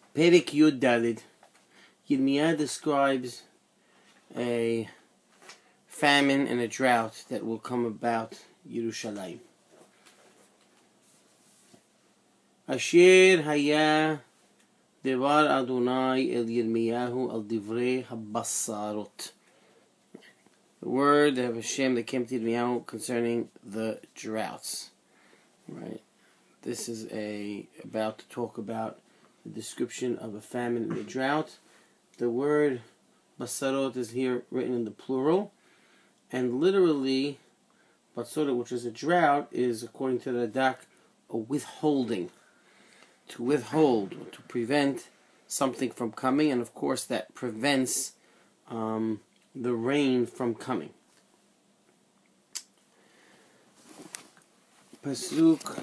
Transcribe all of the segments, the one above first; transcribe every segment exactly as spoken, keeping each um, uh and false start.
Perek Yud Dalid. Yirmiyah describes a famine and a drought that will come about Yerushalayim. Asher haya devar Adonai el Yirmiyahu al divrei habasarot. The word of Hashem that came to Yirmiyahu concerning the droughts. Right. This is a about to talk about the description of a famine and a drought. The word basarot is here written in the plural, and literally, basarot, which is a drought, is, according to the Radak, a withholding. To withhold, or to prevent something from coming, and of course that prevents um, the rain from coming. Pasuk,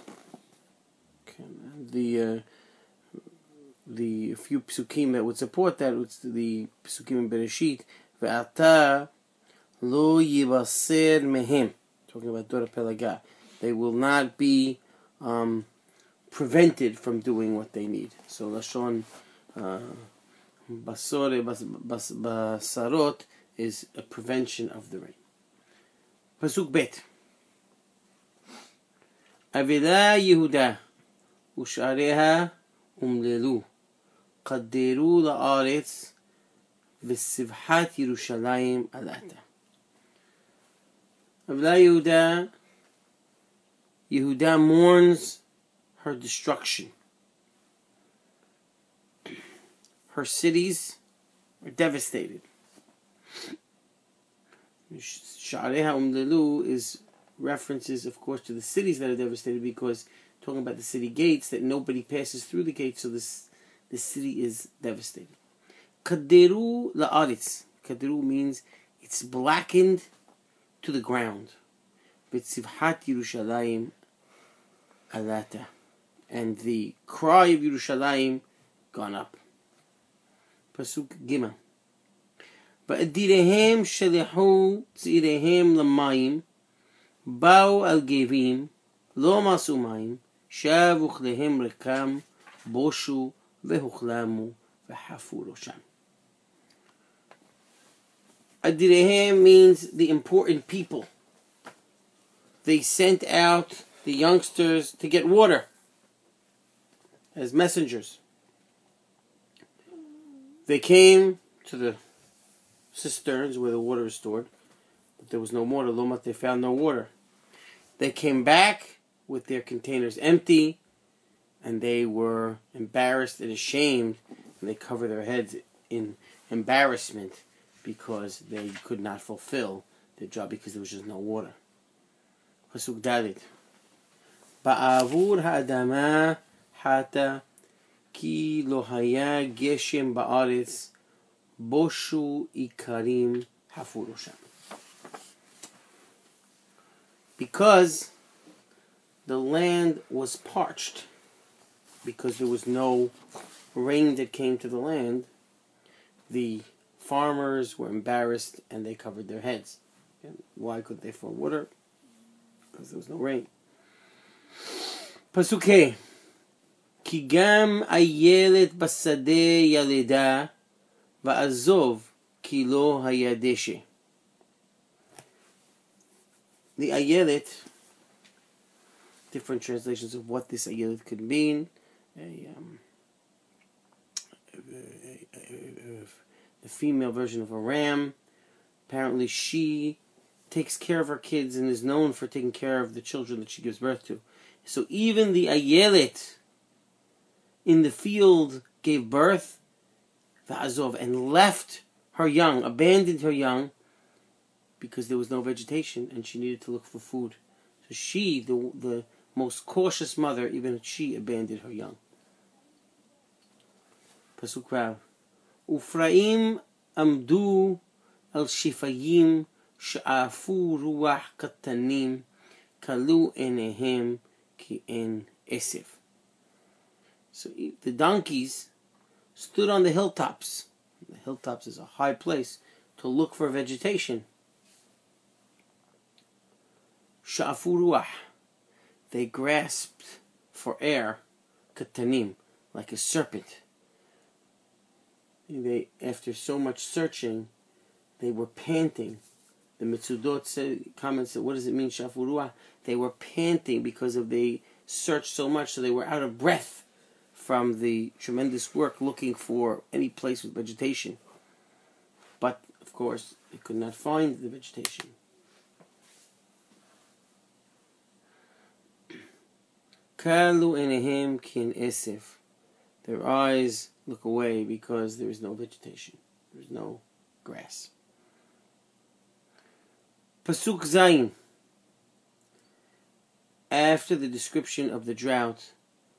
the uh, the few psukim that would support that, it's the psukim in Bereshit. Ve'ata lo yivaser mehem. Talking about Dora Pelaga. They will not be um, prevented from doing what they need. So Lashon uh, basore, bas, bas, basarot is a prevention of the rain. Pasuk Bet. Avila Yehuda Ushareha umlelu Qadderu la'aretz v'sivhat Yerushalayim alata. Avila Yehuda, Yehuda mourns her destruction. Her cities are devastated. Sha'areha umlelu is references, of course, to the cities that are devastated, because talking about the city gates, that nobody passes through the gates, so this the city is devastated. Kaderu la'aretz. Kaderu means it's blackened to the ground. B'tzivhat Yerushalayim alata. And the cry of Yerushalayim gone up. Pasuk Gimel. Ba'adirehem shalihu tzirehem lamayim ba'u al gevim lo masu mayim shav uchlehem rekam boshu vehuchlamu vehafu rosham. Adirehem means the important people. They sent out the youngsters to get water as messengers. They came to the cisterns where the water is stored, but there was no water. Lomat, they found no water. They came back with their containers empty, and they were embarrassed and ashamed, and they covered their heads in embarrassment because they could not fulfill their job because there was just no water. Pasuk Dalit. Ba'avur ha'adama hata ki lo haya geshem ba'aretz boshu ikarim hafurosham. Because the land was parched, because there was no rain that came to the land, the farmers were embarrassed and they covered their heads. And why could they find water? Because there was no rain. Pasuk Hey. Ki gam ayelet basadeh yaleda va'azov ki lo hayadeshe. The ayelet, different translations of what this ayelet could mean. A, um, a, a, a, a, the female version of a ram. Apparently she takes care of her kids and is known for taking care of the children that she gives birth to. So even the ayelet in the field gave birth, va'azov, and left her young, abandoned her young, because there was no vegetation and she needed to look for food. So she, the the most cautious mother, even she abandoned her young. Pasuk Rav. Ufraim amdu al shifayim sha'afu ruach katanim kalu enehem ki en esef. So the donkeys stood on the hilltops. The hilltops is a high place to look for vegetation. Sha'afu ruach. They grasped for air, katanim, like a serpent. they, after so much searching, they were panting. The Mitzudot say, comments that, what does it mean, Shafurua? They were panting because of they searched so much, so they were out of breath from the tremendous work looking for any place with vegetation. But, of course, they could not find the vegetation. Kalu enehem kin esef. Their eyes look away because there is no vegetation. There is no grass. Pasuk Zayin. After the description of the drought,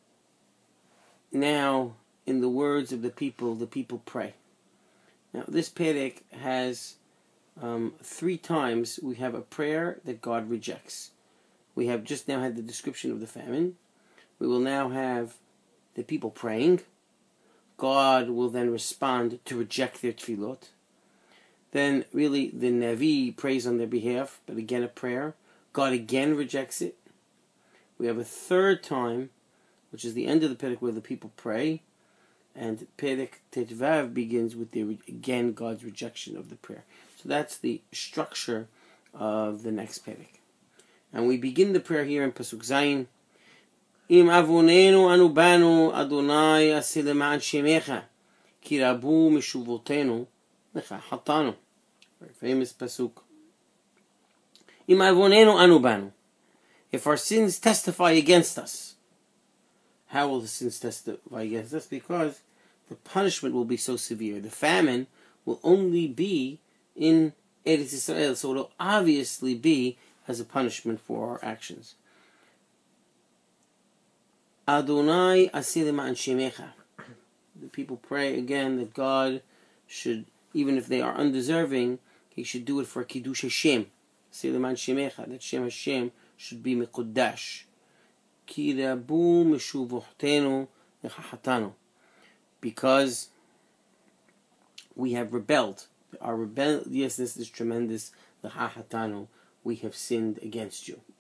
now, in the words of the people, the people pray. Now, this perek has um, three times we have a prayer that God rejects. We have just now had the description of the famine. We will now have the people praying. God will then respond to reject their tefillot. Then, really, the Navi prays on their behalf, but again a prayer. God again rejects it. We have a third time, which is the end of the perek where the people pray, and perek Tetvav begins with the again God's rejection of the prayer. So that's the structure of the next perek. And we begin the prayer here in Pasuk Zayin. Im avonenu anu banu Adonai aseh lema'an shemecha ki rabu meshuvotenu lecha hatanu. Very famous Pasuk. Im avonenu anu banu. If our sins testify against us, how will the sins testify against us? Because the punishment will be so severe. The famine will only be in Eretz Yisrael, so it will obviously be as a punishment for our actions. Adonai aseh lema'an shemecha. The people pray again that God should, even if they are undeserving, He should do it for Kiddush Hashem. Aseh lema'an shemecha, that Shem Hashem should be mekudash. Ki rabu meshuvohtenu lechahatanu. Because we have rebelled. Our rebelliousness is tremendous. Lechahatanu. We have sinned against you.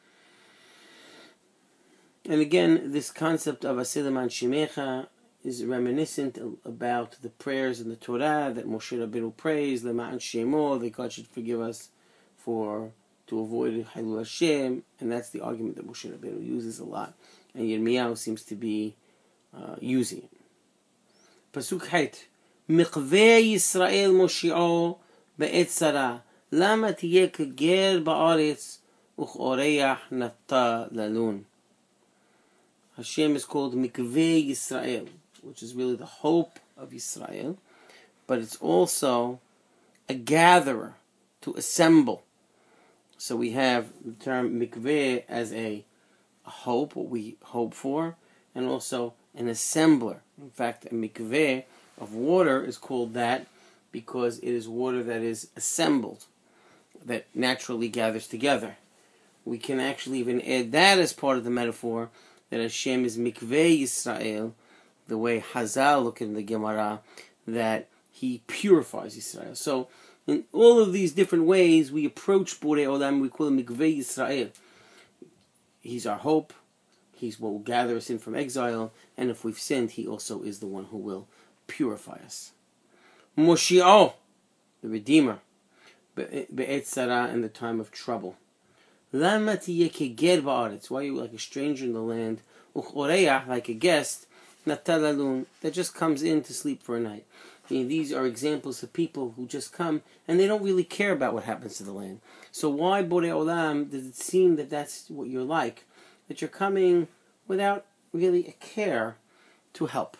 And again, this concept of aseh lema'an shemecha is reminiscent about the prayers in the Torah that Moshe Rabbeinu prays, lema'an shemo, that God should forgive us for to avoid Hilul Hashem, and that's the argument that Moshe Rabbeinu uses a lot, and Yirmiyahu seems to be uh, using it. Pasuk Het, Mikveh Yisrael Moshi'o be'et tzara, lama tiyeh k'ger ba'aretz u'ch'oreach nata lalun. Hashem is called Mikveh Yisrael, which is really the hope of Yisrael, but it's also a gatherer, to assemble. So we have the term mikveh as a, a hope, what we hope for, and also an assembler. In fact, a mikveh of water is called that because it is water that is assembled, that naturally gathers together. We can actually even add that as part of the metaphor that Hashem is mikveh Yisrael, the way Hazal look in the Gemara, that He purifies Yisrael. So, in all of these different ways, we approach Borei Olam, we call him Mikveh Yisrael. He's our hope, He's what will gather us in from exile, and if we've sinned, He also is the one who will purify us. Moshi'o, the Redeemer, Be'et Tzara, in the time of trouble. Lama tiyeh keger ba'aretz, why are you like a stranger in the land? U'ch'oreach, like a guest, nata lalun, that just comes in to sleep for a night. I mean, these are examples of people who just come and they don't really care about what happens to the land. So why, Borei Olam, does it seem that that's what you're like? That you're coming without really a care to help.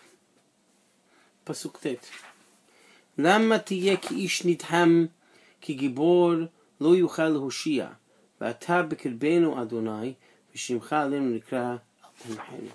Pasuk Tet. Lama tiyeh ki ish nidham ki gibor lo yuchal lehoshia v'ata b'kirbeinu Adonai v'shimcha alenu nikra al tanchenu.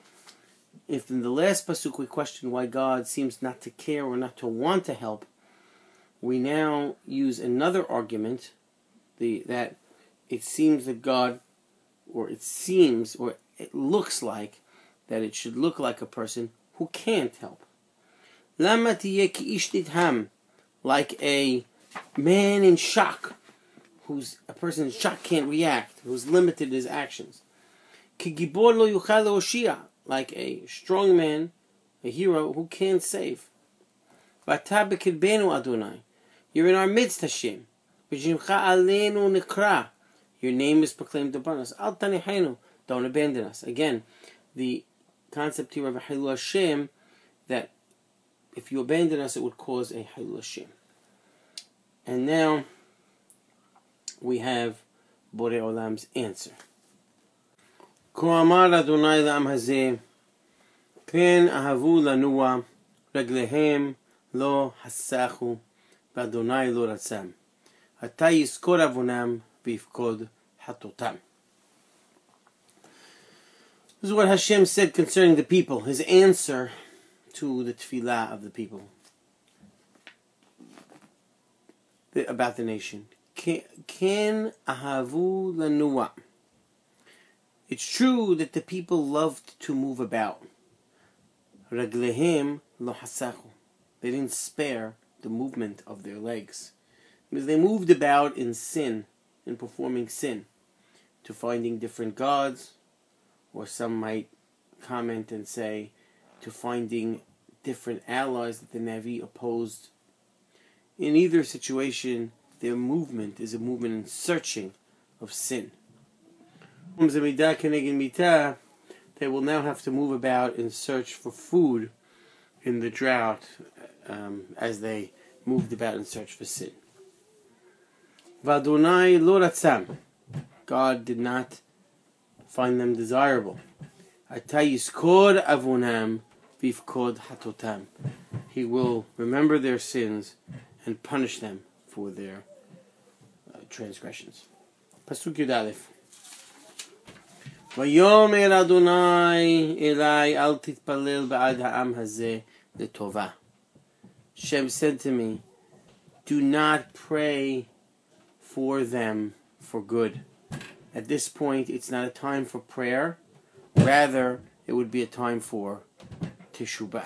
If in the last pasuk we question why God seems not to care or not to want to help, we now use another argument, the that it seems that God, or it seems, or it looks like, that it should look like a person who can't help. Lama tiyeh ki ish nidham, like a man in shock, who's a person in shock can't react, who's limited in his actions. Ki gibor lo yuchal lehoshia, like a strong man, a hero who can't save. V'ata b'kidbenu Adonai. You're in our midst, Hashem. V'shimcha aleinu nikra. Your name is proclaimed upon us. Al tanihenu. Don't abandon us. Again, the concept here of a Hilul Hashem, that if you abandon us, it would cause a Hilul Hashem. And now we have Borei Olam's answer. Ko amar Adonai la'am hazeh, ken ahavu lanua, reglehem lo hasachu, v'Adonai lo ratzam. Ata yizkor avonam v'yifkod hatotam. This is what Hashem said concerning the people, his answer to the tefillah of the people about the nation. Ken ahavu lanua. It's true that the people loved to move about. Raglehem lo hasachu. They didn't spare the movement of their legs, because they moved about in sin, in performing sin, to finding different gods, or some might comment and say, to finding different allies that the Navi opposed. In either situation, their movement is a movement in searching of sin. They will now have to move about in search for food in the drought, um, as they moved about in search for sin. V'Adonai lo ratzam. God did not find them desirable. Ata yizkor avonam v'yifkod hatotam. He will remember their sins and punish them for their uh, transgressions. Pasuk Yud Aleph. Vayomer Adonai elai al titpalel ba'ad ha'am hazeh letova. Shem said to me, do not pray for them for good. At this point, it's not a time for prayer. Rather, it would be a time for teshubah.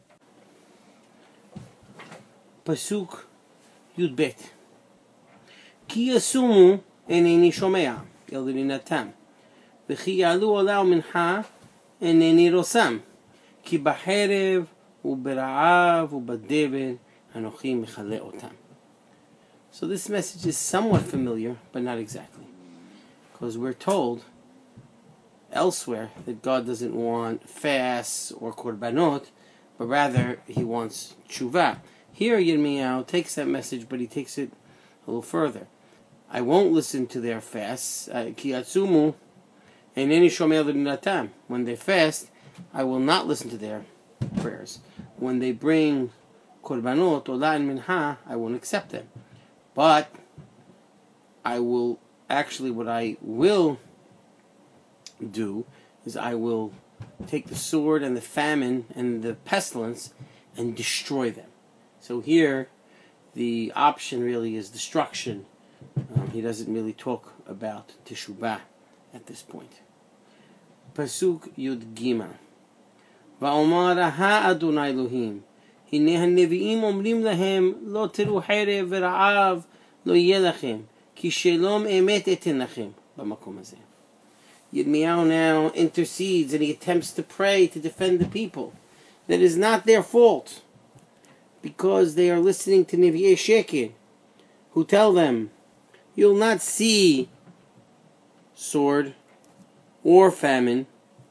Pasuk Yud Bet. Ki yasumu eneni shomea el rinatam, v'chi yalu olau mincha eneni rosam, ki b'cherev u'bera'av u'badeben anochi mechale otam. So this message is somewhat familiar, but not exactly. Because we're told elsewhere that God doesn't want fasts or korbanot, but rather He wants tshuva. Here Yirmiyahu takes that message, but he takes it a little further. I won't listen to their fasts. Ki atzumu eneni shomei l'minatam. When they fast, I will not listen to their prayers. When they bring korbanot, olah and mincha, I won't accept them. But I will, actually what I will do is I will take the sword and the famine and the pestilence and destroy them. So here the option really is destruction. Um, he doesn't really talk about teshubah at this point. Pasuk Yud Gimel. Va'omar ha Adonai Elohim. הנה הנביאים אומרים להם לא תראו חרב ורעב לא יהיה לכם כי שלום אמת אתן לכם במקום הזה. Yirmiyahu now intercedes and he attempts to pray to defend the people. That is not their fault, because they are listening to Nevi'ei Sheker, who tell them, you'll not see sword or famine,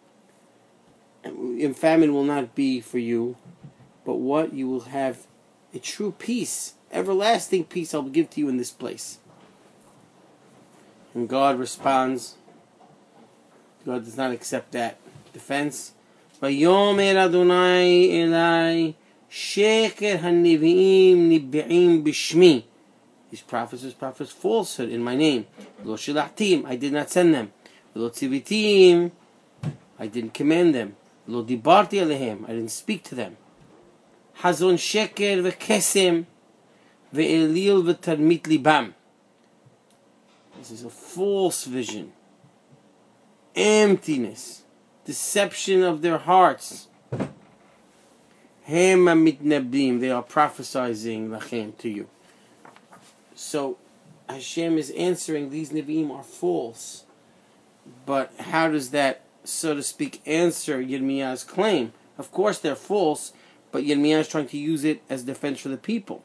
and famine will not be for you, but what you will have a true peace, everlasting peace I'll give to you in this place. And God responds, God does not accept that defense. Vayomer Adonai elai sheker hanevi'im nibbe'im b'shmi. These prophets, these prophets, falsehood in my name. Lo shilachtim, I did not send them. Lo tzivitim, I didn't command them. Lo dibarti alehem, I didn't speak to them. Hazon sheker v'kesem ve'elil v'tarmit libam. This is a false vision. Emptiness, deception of their hearts. Hem mitnabdim, they are prophesying lachem to you. So Hashem is answering these Nevi'im are false. But how does that, so to speak, answer Yirmiyahu's claim? Of course they're false, but Yirmiyah is trying to use it as defense for the people.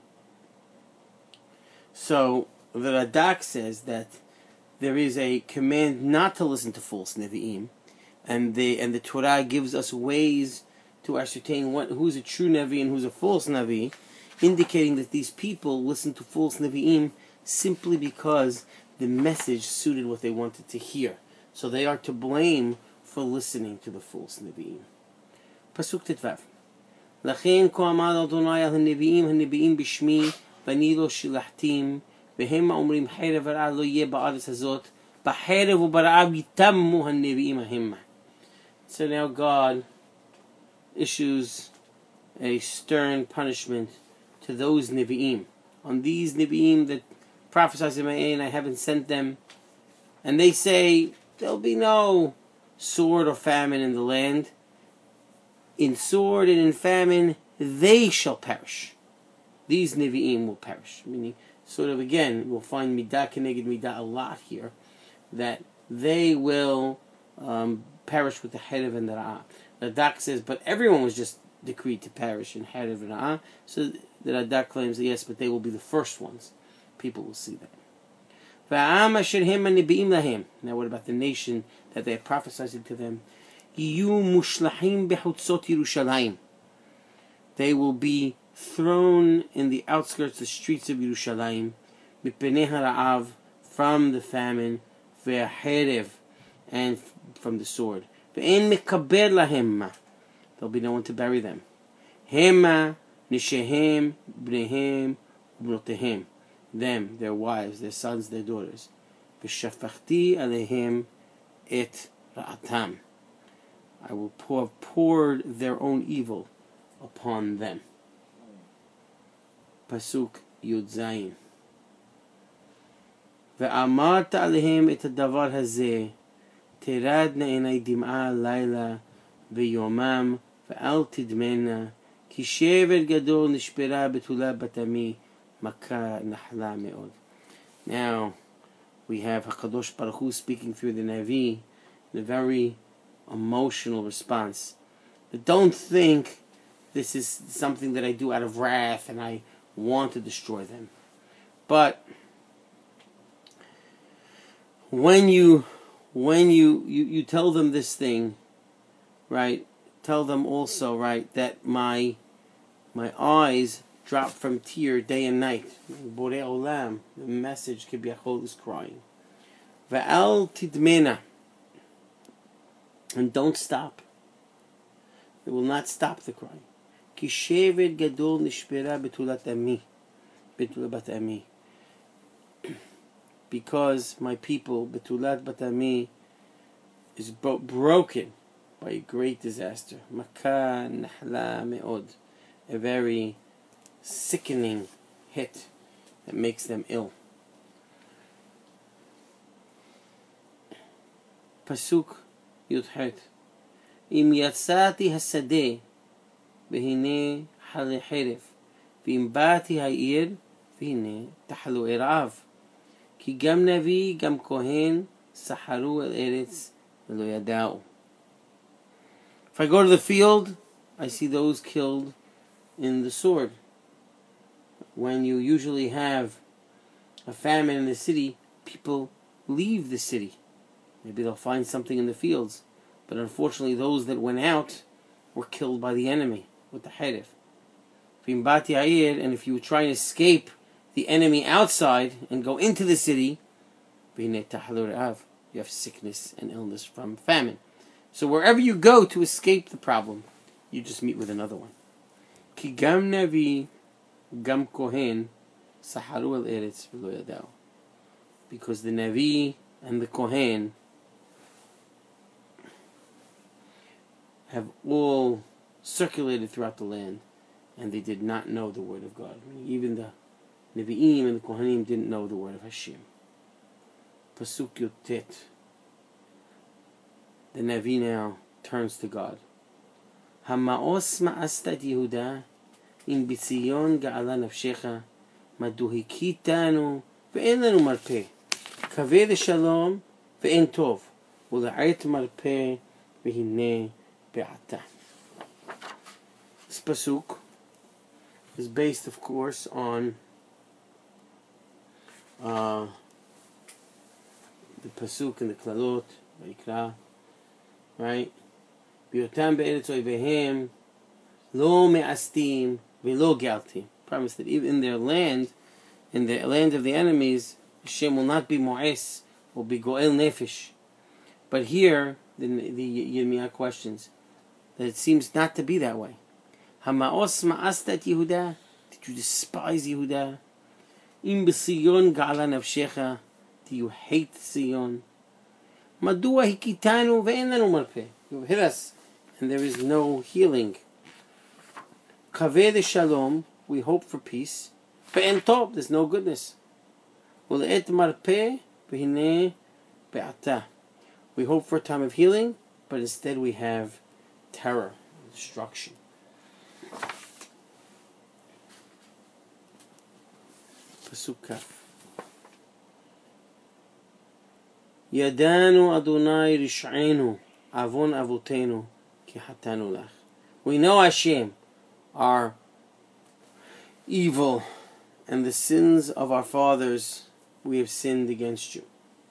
So the Radak says that there is a command not to listen to false Nevi'im, and the and the Torah gives us ways to ascertain what who's a true Nevi and who's a false Nevi, indicating that these people listen to false Nevi'im simply because the message suited what they wanted to hear. So they are to blame for listening to the false Nevi'im. Pasuk Tetvav. לכן כה אמר אדוני על הנביאים הנביאים בשמי ואני לא שלחתים והם אומרים חרב ורעה לא יהיה בארץ הזאת בחרב וברעב יתמו הנביאים המה. So now God issues a stern punishment to those Nevi'im. On these Nevi'im that prophesy in my name, I haven't sent them. And they say, there'll be no sword or famine in the land. In sword and in famine, they shall perish. These Nevi'im will perish. Meaning, sort of again, we'll find Midah Keneged Midah a lot here, that they will um, perish with the Herev and the Ra'ah. The Radak says, but everyone was just decreed to perish in Herev and Ra'ah. So the Radak claims that yes, but they will be the first ones. People will see that. Now what about the nation that they have prophesied to them? They will be thrown in the outskirts, the streets of Yerushalayim, from the famine, and from the sword. There'll be no one to bury them. Them, their wives, their sons, their daughters. I will pour poured their own evil upon them. Pasuk Yud Zayin. ואמרת עליהם את הדבר הזה, תרדנה עיני דמעה לילה ויומם, ואל תדמנה, כי שבר גדול נשברה בתולה בת עמי, מכה נחלה מאוד. Now, we have HaKadosh Baruch Hu speaking through the Navi, the very emotional response. But don't think this is something that I do out of wrath and I want to destroy them. But when you when you, you, you tell them this thing, right, tell them also, right, that my my eyes drop from tear day and night. Borei Olam, the message Kibiyachol is crying. Ve'al tidmena. And don't stop. It will not stop the crying. Ki shevet gadol nishbera betulat ami. Betulat bat ami. Because my people, betulat bat ami, is bro- broken by a great disaster. Makah nahla me'od. A very sickening hit that makes them ill. Pasuk Yudhet. Im yatsati hasade v'hine hale heref v'im bati ha'ir v'hine tahalu erav ki gam navi gam kohen saharu el eretz v'lo yada'u. If I go to the field, I see those killed in the sword. When you usually have a famine in the city, people leave the city. Maybe they'll find something in the fields. But unfortunately, those that went out were killed by the enemy with the heref. And if you try and escape the enemy outside and go into the city, you have sickness and illness from famine. So wherever you go to escape the problem, you just meet with another one. Ki gam navi gam kohen saharu el eretz v'lo yada'u. Because the Navi and the Kohen have all circulated throughout the land, and they did not know the word of God. I mean, even the Nevi'im and the Kohanim didn't know the word of Hashem. Pasuk Yotet. The Navi now turns to God. Hama'os ma'astat Yehuda im b'tzion ga'ala nafshecha madu hikitanu ve'en lanu marpeh kaveh l'shalom ve'en tov u'la'et marpeh ve'hineh be'ata. This pasuk is based, of course, on uh, the pasuk in the Klalot, Vayikra, right? B'yotam be'eretz oivehem lo me'astim ve'lo galtim. Promise that even in their land, in the land of the enemies, Hashem will not be mo'es, will be go'el nefesh. But here, the, the Yirmiyah questions that it seems not to be that way. Hama'os ma'astat Yehuda? Did you despise Yehuda? Im b'Sion ga'ala nafshecha? Do you hate Sion? Madua hikitanu ve'en lanu marpeh? You have hit us, and there is no healing. Kaveh shalom, we hope for peace. Ve'en tov, there's no goodness. Ule'et marpeh v'hineh be'ata. We hope for a time of healing, but instead we have terror, destruction. Pasuk Kaf. Yadanu Adonai rish'enu avon avotenu ki hatanu lach. We know Hashem, our evil, and the sins of our fathers we have sinned against you.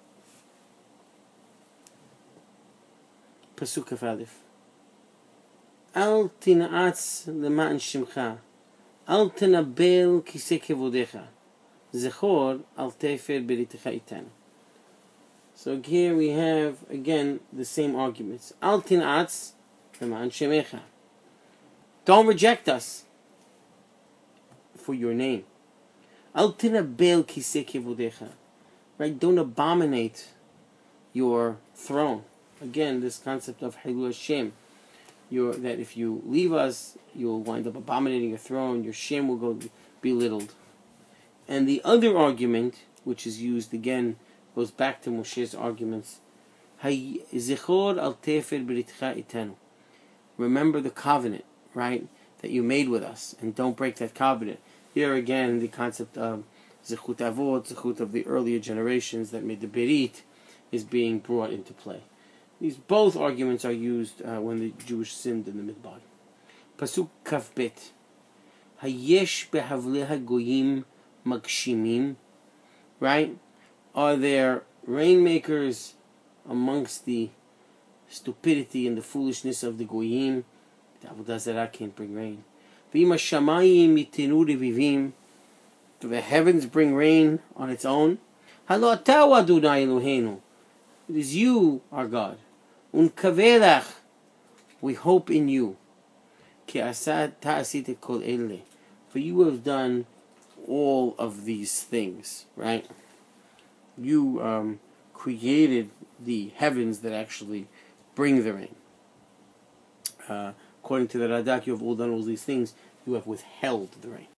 Pasuk Kaf Aleph. Al tina'atz leman shimcha, al tenabel kisei kevodecha, zechor al tefer beritecha itanu. So here we have again the same arguments. Al tina'atz leman shemecha. Don't reject us for your name. Al tenabel kisei kevodecha. Right? Don't abominate your throne. Again, this concept of Hilul Hashem. Your, that if you leave us, you'll wind up abominating your throne, your Shem will go belittled. And the other argument, which is used again, goes back to Moshe's arguments. Zichor al tefer b'ritcha itanu. Remember the covenant, right, that you made with us, and don't break that covenant. Here again, the concept of Zechut Avot, Zechut of the earlier generations that made the Berit, is being brought into play. These both arguments are used uh, when the Jewish sinned in the Midbar. Pasuk Kaf Bet. Hayesh behavleha goyim magshimim. Right? Are there rainmakers amongst the stupidity and the foolishness of the goyim? The Avodah Zarah can't bring rain. V'ima shamayim yitenu revivim. Do the heavens bring rain on its own? Halo ataw Adonai Eloheinu. It is you, our God. Unkavelach, we hope in you. Ki asad ta'asit kol ele. For you have done all of these things, right? You um, created the heavens that actually bring the rain. Uh, according to the Radak, you have all done all these things. You have withheld the rain.